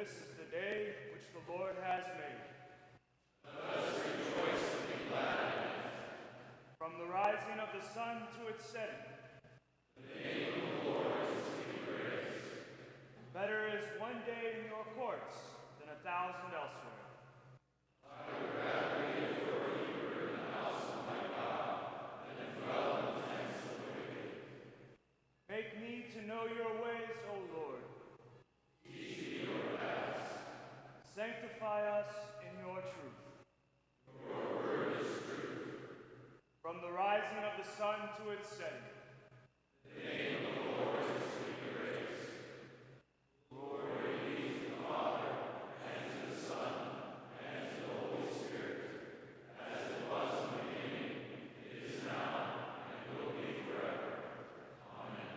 This is the day which the Lord has made. Let us rejoice and be glad in it. From the rising of the sun to its setting, the name of the Lord is to be praised. Better is one day in your courts than 1,000 elsewhere. I would rather be a doorkeeper in the house of my God than to dwell in the tents of the wicked. Make me to know your ways, O Lord. Teach me your paths. Sanctify us in your truth. Your word is truth. From the rising of the sun to its setting, the name of the Lord is to be praised. Glory be to the Father, and to the Son, and to the Holy Spirit, as it was in the beginning, is now, and will be forever. Amen.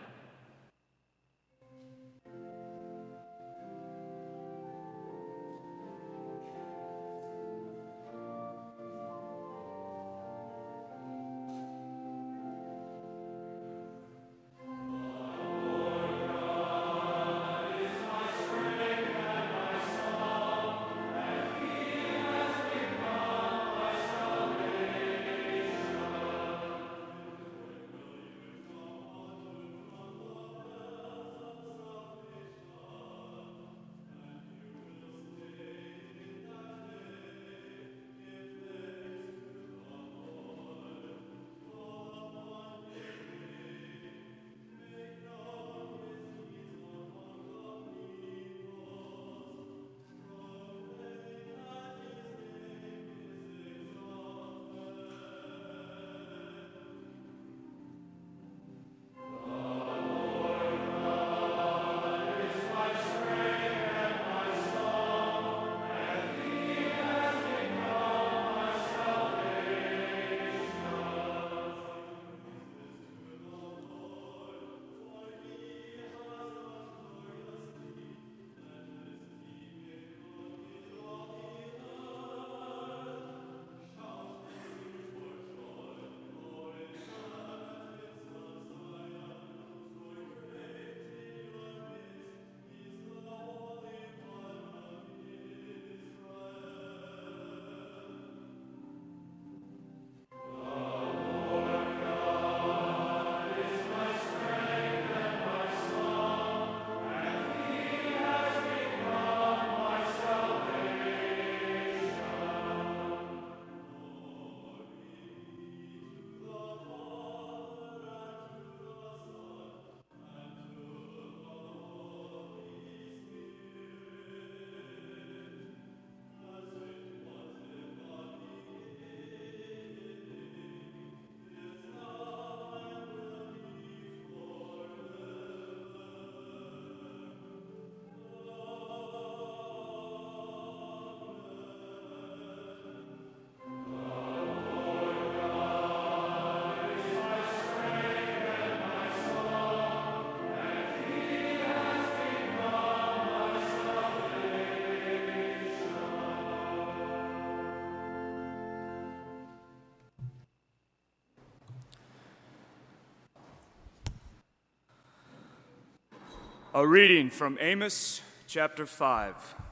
A reading from Amos chapter 5.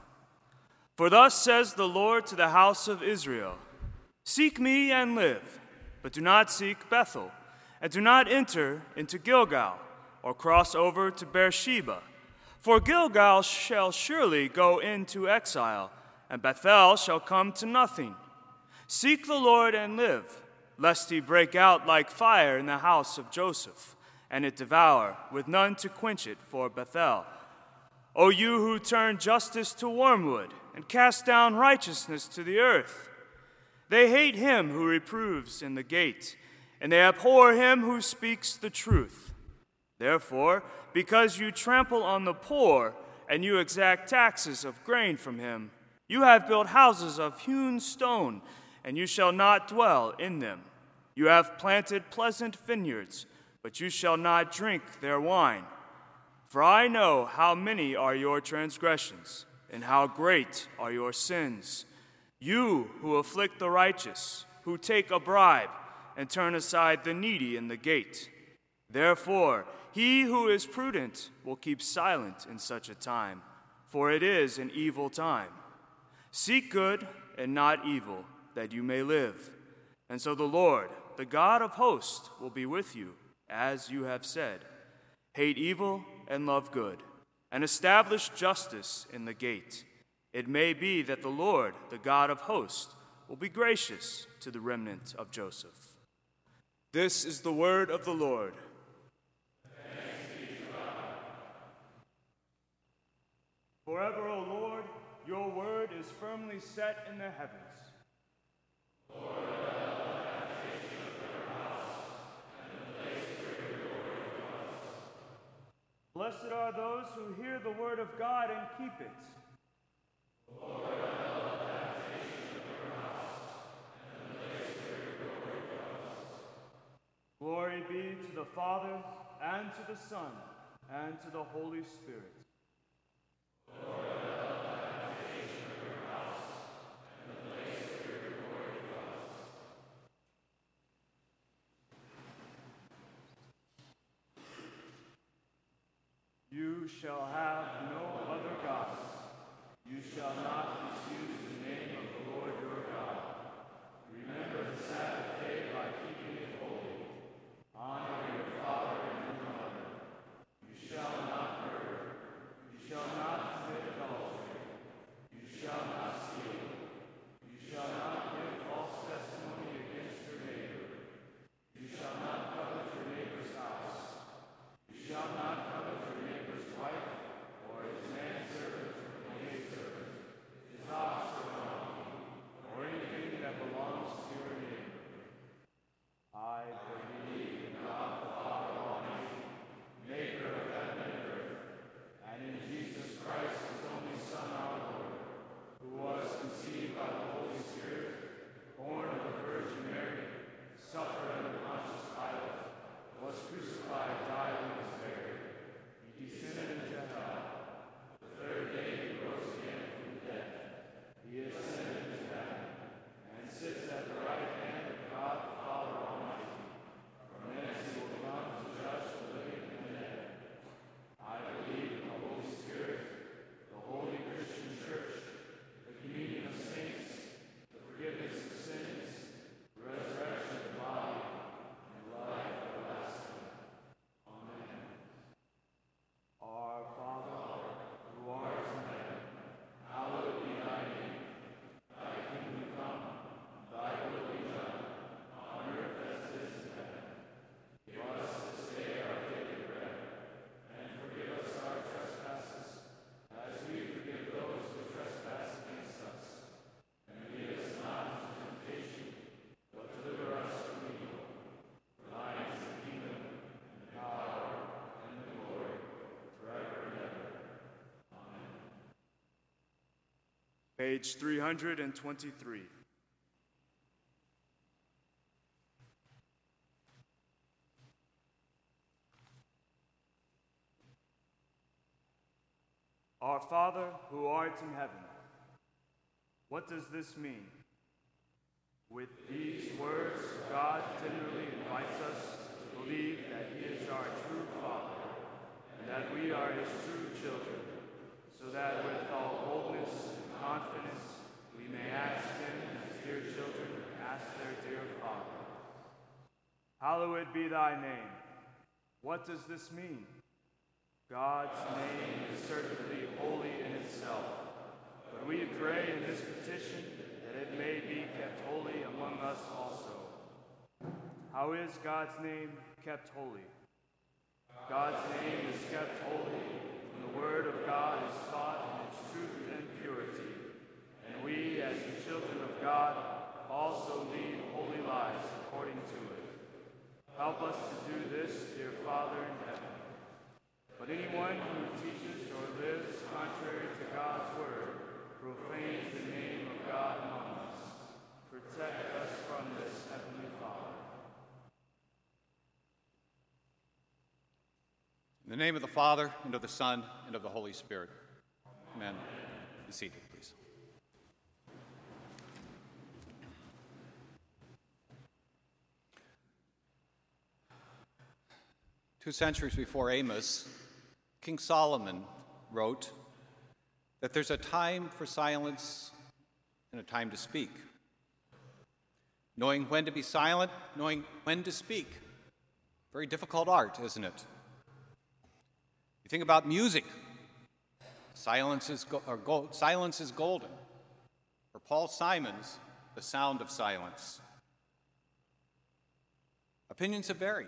For thus says the Lord to the house of Israel, seek me and live, but do not seek Bethel, and do not enter into Gilgal, or cross over to Beersheba. For Gilgal shall surely go into exile, and Bethel shall come to nothing. Seek the Lord and live, lest he break out like fire in the house of Joseph, and it devour, with none to quench it for Bethel. O you who turn justice to wormwood, and cast down righteousness to the earth. They hate him who reproves in the gate, and they abhor him who speaks the truth. Therefore, because you trample on the poor, and you exact taxes of grain from him, you have built houses of hewn stone, and you shall not dwell in them. You have planted pleasant vineyards, but you shall not drink their wine. For I know how many are your transgressions, and how great are your sins. You who afflict the righteous, who take a bribe, and turn aside the needy in the gate. Therefore, he who is prudent will keep silent in such a time, for it is an evil time. Seek good and not evil, that you may live. And so the Lord, the God of hosts, will be with you, as you have said. Hate evil and love good, and establish justice in the gate. It may be that the Lord, the God of hosts, will be gracious to the remnant of Joseph. This is the word of the Lord. Thanks be to God. Forever, O Lord, your word is firmly set in the heavens. Lord, the habitation of your house, and the place where your glory dwells. Blessed are those who hear the word of God and keep it. Lord, the habitation of your house, and the place where your glory dwells. Glory be to the Father, and to the Son, and to the Holy Spirit. Lord, the habitation of your house, and the place where your glory dwells. You shall have no other gods. You shall not misuse the name of the Lord your God. Remember the Sabbath day by keeping it holy. Honor your father and your mother. You shall not murder. You shall not commit adultery. You shall not steal. You shall not give false testimony against your neighbor. You shall not covet your neighbor's house. You shall not covet your neighbor's wife, or his manservant, or maidservant, his ox or donkey, or anything that belongs to your neighbor. I believe in God the Father Almighty, maker of heaven and earth, and in Jesus Christ, his only Son, our Lord, who was conceived by the Holy Spirit, born of the Virgin Mary, suffered under Pontius Pilate, was crucified, died, and was buried. He descended into hell. The third day he rose again from the dead. He ascended into heaven, and sits at the right hand of God the Father Almighty. From thence he will come to judge the living and the dead. I believe in the Holy Spirit, the holy Christian Church, the communion of saints, the forgiveness of sins, the resurrection of the body, and life everlasting. Amen. Our Father, who art in heaven, hallowed be thy name. Thy kingdom come, thy will be done, on earth as it is in heaven. Give us this day our daily bread, and forgive us our trespasses, as we forgive those who trespass against us. And lead us not into temptation, but deliver us from evil. For thine is the kingdom, and the power, and the glory, forever and ever. Amen. Page 323. Our Father, who art in heaven. What does this mean? With these words, God tenderly invites us to believe that He is our true Father, and that we are His true children, so that with all boldness and confidence we may ask Him as dear children ask their dear Father. Hallowed be thy name. What does this mean? God's name is certainly holy in itself, but we pray in this petition that it may be kept holy among us also. How is God's name kept holy? God's name is kept holy when the Word of God is taught in its truth and purity, and we, as the children of God, also lead holy lives according to it. Help us to do this, dear Father in heaven. But anyone who teaches or lives contrary to God's word profanes the name of God among us. Protect us from this, Heavenly Father. In the name of the Father, and of the Son, and of the Holy Spirit. Amen. Be seated, please. Two centuries before Amos, King Solomon wrote, that there's a time for silence and a time to speak. Knowing when to be silent, knowing when to speak. Very difficult art, isn't it? You think about music. Silence is golden. For Paul Simons, the sound of silence. Opinions have varied.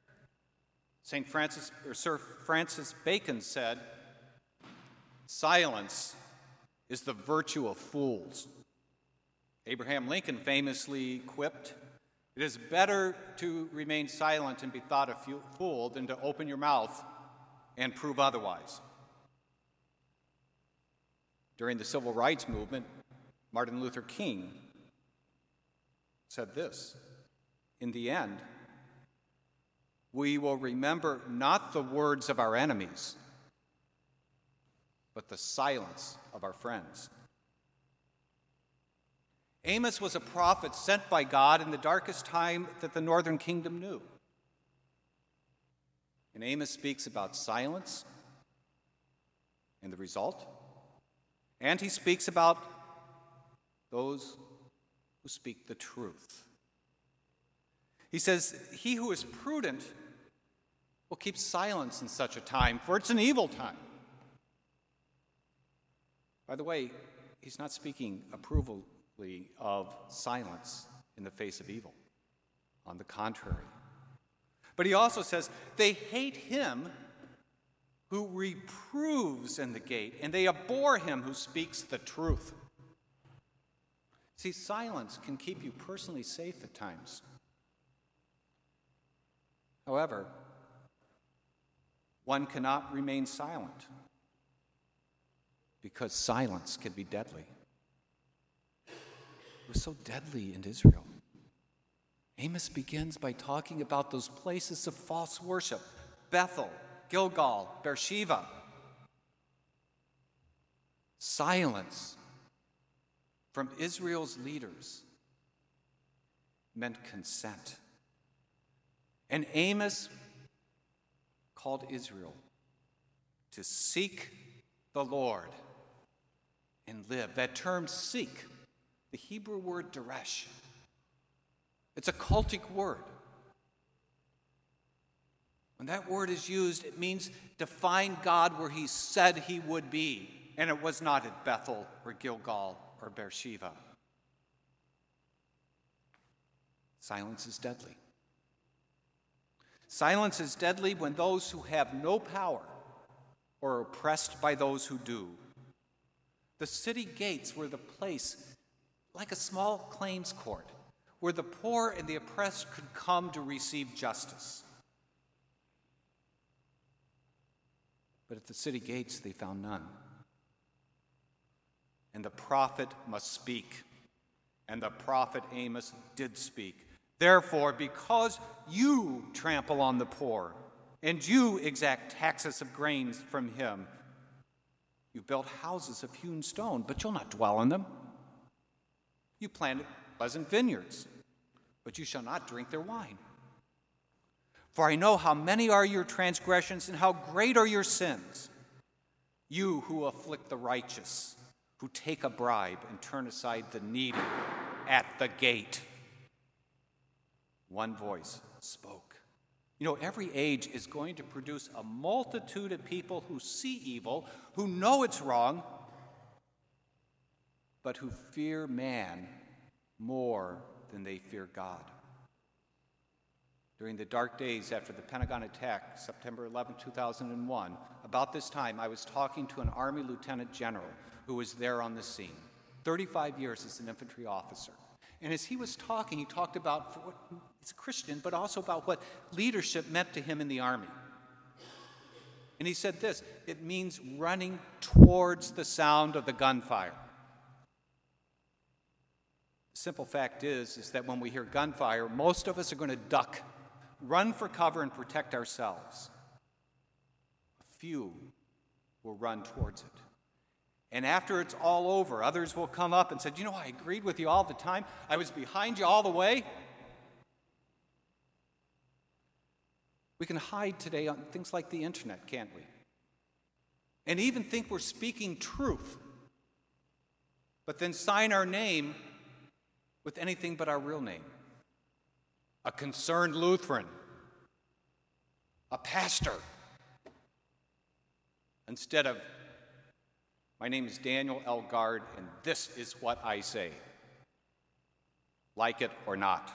Sir Francis Bacon said, "Silence is the virtue of fools." Abraham Lincoln famously quipped, "It is better to remain silent and be thought a fool than to open your mouth and prove otherwise." During the Civil Rights Movement, Martin Luther King said this, "In the end, we will remember not the words of our enemies, but the silence of our friends." Amos was a prophet sent by God in the darkest time that the northern kingdom knew. And Amos speaks about silence and the result, and he speaks about those who speak the truth. He says, "He who is prudent will keep silence in such a time, for it's an evil time." By the way, he's not speaking approvingly of silence in the face of evil. On the contrary. But he also says, they hate him who reproves in the gate, and they abhor him who speaks the truth. See, silence can keep you personally safe at times. However, one cannot remain silent because silence can be deadly. It was so deadly in Israel. Amos begins by talking about those places of false worship: Bethel, Gilgal, Beersheba. Silence from Israel's leaders meant consent. And Amos called Israel to seek the Lord and live. That term seek, the Hebrew word deresh, it's a cultic word. When that word is used, it means to find God where he said he would be. And it was not at Bethel or Gilgal or Beersheba. Silence is deadly. Silence is deadly when those who have no power are oppressed by those who do. The city gates were the place, like a small claims court, where the poor and the oppressed could come to receive justice. But at the city gates, they found none. And the prophet must speak. And the prophet Amos did speak. Therefore, because you trample on the poor, and you exact taxes of grains from him, you built houses of hewn stone, but you'll not dwell in them. You planted pleasant vineyards, but you shall not drink their wine. For I know how many are your transgressions and how great are your sins. You who afflict the righteous, who take a bribe and turn aside the needy at the gate. One voice spoke. You know, every age is going to produce a multitude of people who see evil, who know it's wrong, but who fear man more than they fear God. During the dark days after the Pentagon attack, September 11, 2001, about this time, I was talking to an Army lieutenant general who was there on the scene, 35 years as an infantry officer. And as he was talking, he talked about, he's a Christian, but also about what leadership meant to him in the Army. And he said this: it means running towards the sound of the gunfire. The simple fact is that when we hear gunfire, most of us are going to duck, run for cover, and protect ourselves. A few will run towards it. And after it's all over, others will come up and say, you know, I agreed with you all the time. I was behind you all the way. We can hide today on things like the internet, can't we? and even think we're speaking truth, but then sign our name with anything but our real name. A concerned Lutheran, a pastor, instead of, my name is Daniel Elgard, and this is what I say. Like it or not.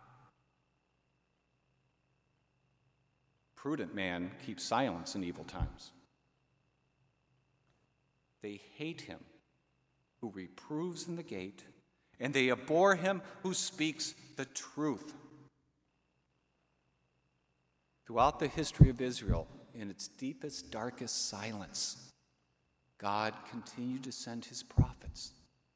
Prudent man keeps silence in evil times. They hate him who reproves in the gate, and they abhor him who speaks the truth. Throughout the history of Israel, in its deepest, darkest silence, God continued to send his prophets.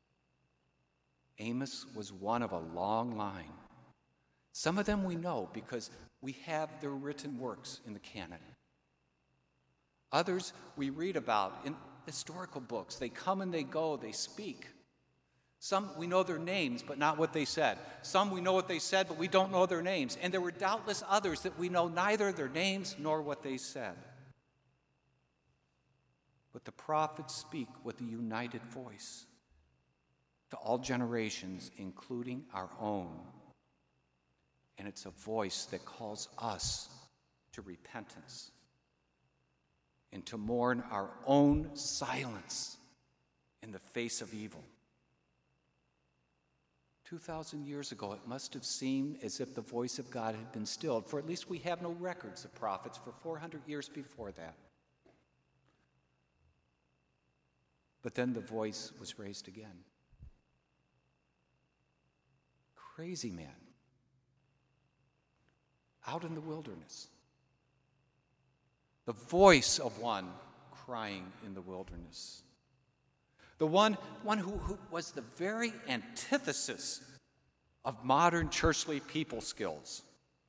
Amos was one of a long line. Some of them we know because we have their written works in the canon. Others we read about in historical books. They come and they go, they speak. Some we know their names, but not what they said. Some we know what they said, but we don't know their names. And there were doubtless others that we know neither their names nor what they said. But the prophets speak with a united voice to all generations, including our own. And it's a voice that calls us to repentance and to mourn our own silence in the face of evil. 2,000 years ago, it must have seemed as if the voice of God had been stilled, for at least we have no records of prophets for 400 years before that. But then the voice was raised again. Crazy man, out in the wilderness. The voice of one crying in the wilderness. The one who was the very antithesis of modern churchly people skills.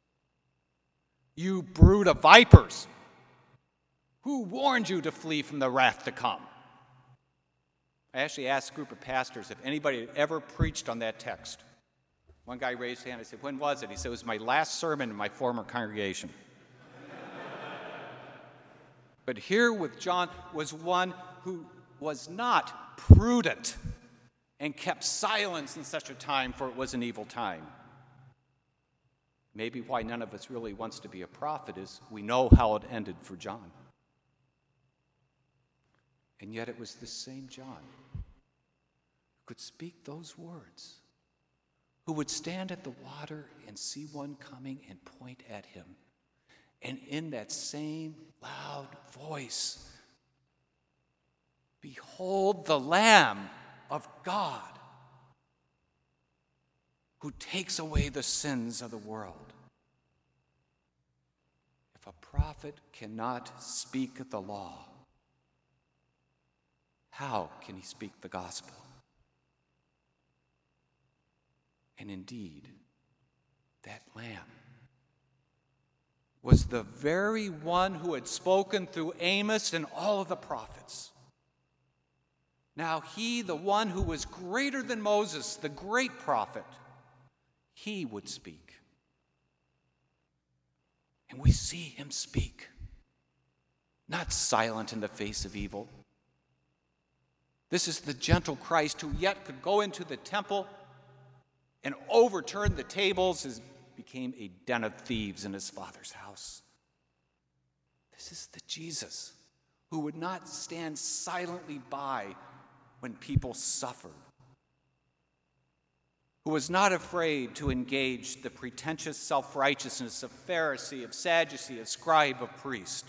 You brood of vipers, who warned you to flee from the wrath to come? I actually asked a group of pastors if anybody had ever preached on that text. One guy raised his hand. I said, when was it? He said, it was my last sermon in my former congregation. But here with John was one who was not prudent and kept silence in such a time, for it was an evil time. Maybe why none of us really wants to be a prophet is we know how it ended for John. And yet it was the same John who could speak those words, who would stand at the water and see one coming and point at him. And in that same loud voice, behold the Lamb of God who takes away the sins of the world. If a prophet cannot speak the law, how can he speak the gospel? And indeed, that Lamb was the very one who had spoken through Amos and all of the prophets. Now he, the one who was greater than Moses, the great prophet, he would speak. And we see him speak, not silent in the face of evil. This is the gentle Christ who yet could go into the temple and overturn the tables as became a den of thieves in his Father's house. This is the Jesus who would not stand silently by when people suffered, who was not afraid to engage the pretentious self-righteousness of Pharisee, of Sadducee, of scribe, of priest.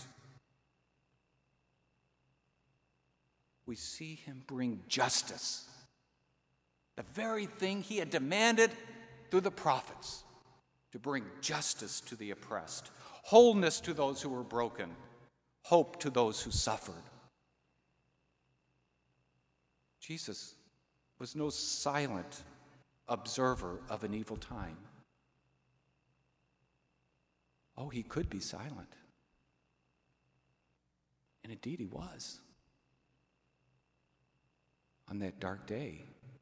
We see him bring justice, the very thing he had demanded through the prophets, to bring justice to the oppressed, wholeness to those who were broken, hope to those who suffered. Jesus was no silent observer of an evil time. Oh, he could be silent. And indeed he was. On that dark day,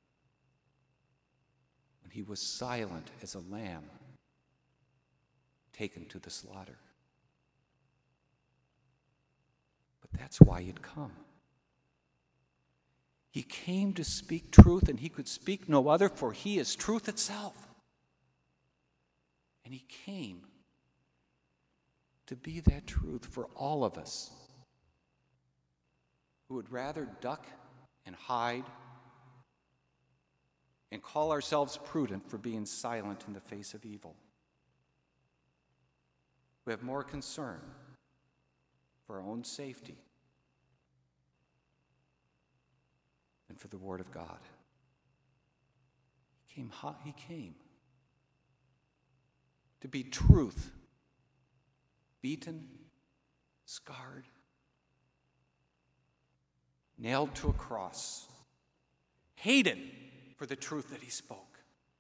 when he was silent as a lamb taken to the slaughter. But But that's why he'd come. He came to speak truth, and he could speak no other, for he is truth itself. And he came to be that truth for all of us who would rather duck and hide and call ourselves prudent for being silent in the face of evil. We have more concern for our own safety than for the Word of God. He came to be truth, beaten, scarred, nailed to a cross, hated for the truth that he spoke.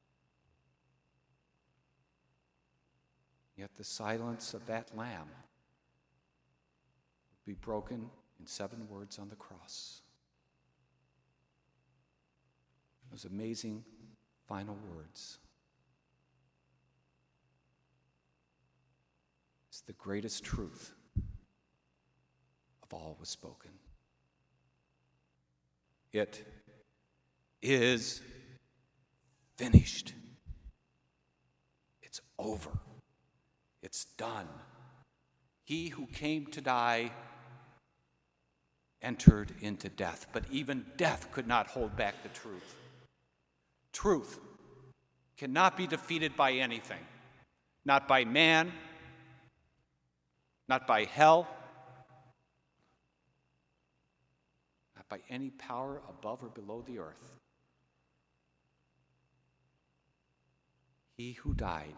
Yet the silence of that lamb would be broken in 7 words on the cross. Those amazing final words. It's the greatest truth of all was spoken. It is finished. It's over. It's done. He who came to die entered into death, but even death could not hold back the truth. Truth cannot be defeated by anything, not by man, not by hell, not by any power above or below the earth. He who died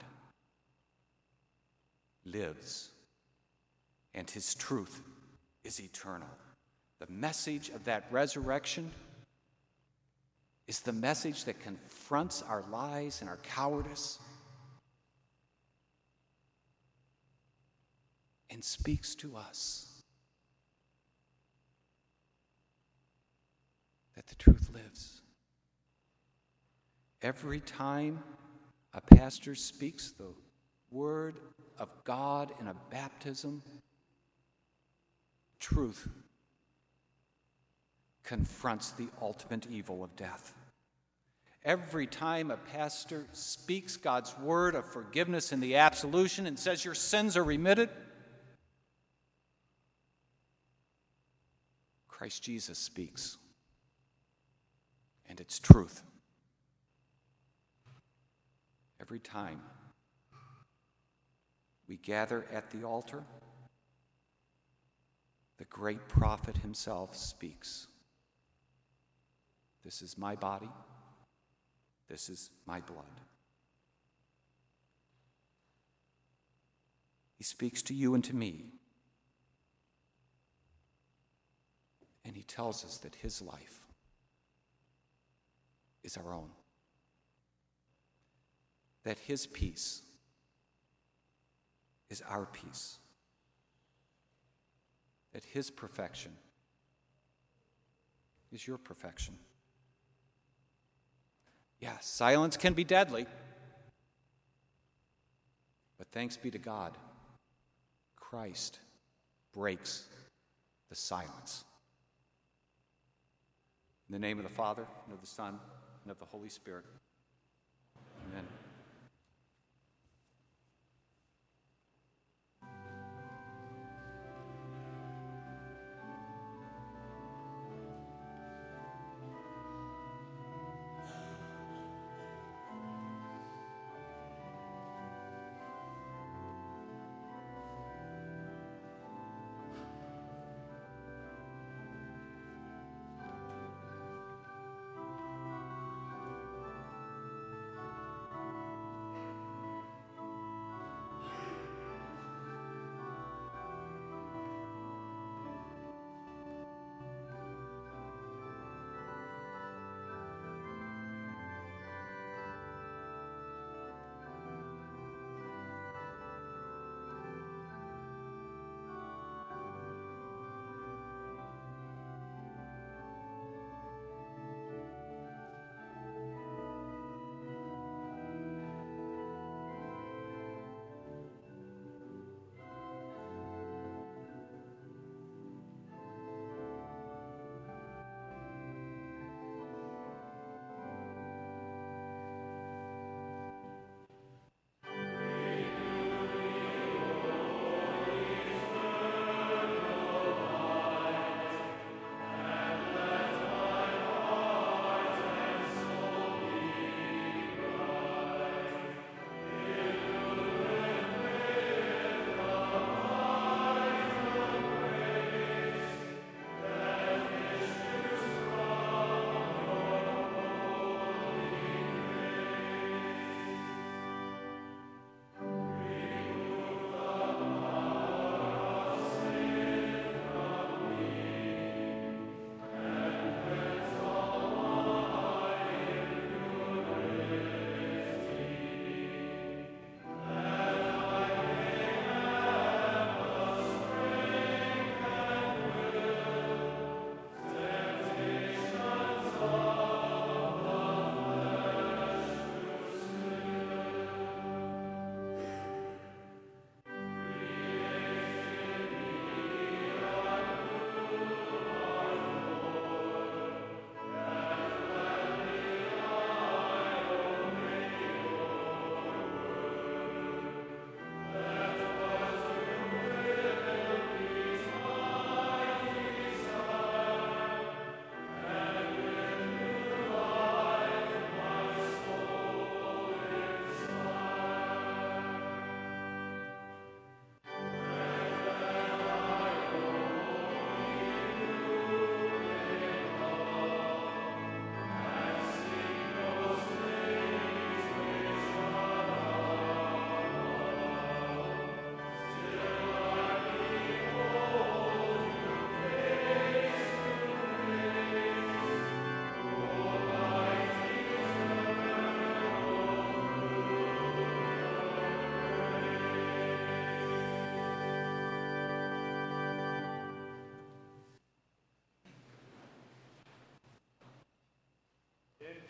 lives, and his truth is eternal. The message of that resurrection is the message that confronts our lies and our cowardice and speaks to us that the truth lives. Every time a pastor speaks the word of God in a baptism, truth confronts the ultimate evil of death. Every time a pastor speaks God's word of forgiveness in the absolution and says your sins are remitted, Christ Jesus speaks, and it's truth. Every time we gather at the altar, the great prophet himself speaks. This is my body. This is my blood. He speaks to you and to me. And he tells us that his life is our own. That his peace is our peace. That his perfection is your perfection. Yeah, silence can be deadly. But thanks be to God, Christ breaks the silence. In the name of the Father, and of the Son, and of the Holy Spirit. Amen.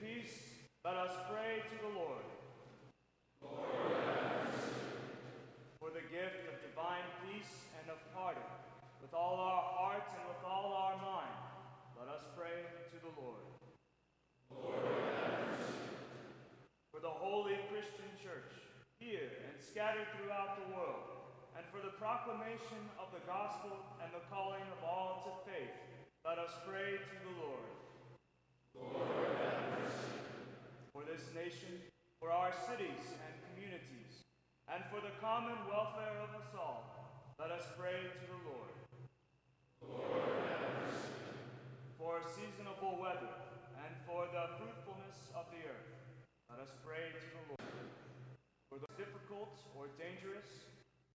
peace, let us pray to the Lord. For the gift of divine peace and of pardon, with all our heart and with all our mind, let us pray to the Lord. For the holy Christian Church, here and scattered throughout the world, and for the proclamation of the gospel and the calling of all to faith, let us pray to the Lord. For this nation, for our cities and communities, and for the common welfare of us all, let us pray to the Lord. For seasonable weather, and for the fruitfulness of the earth, let us pray to the Lord. For the difficult or dangerous,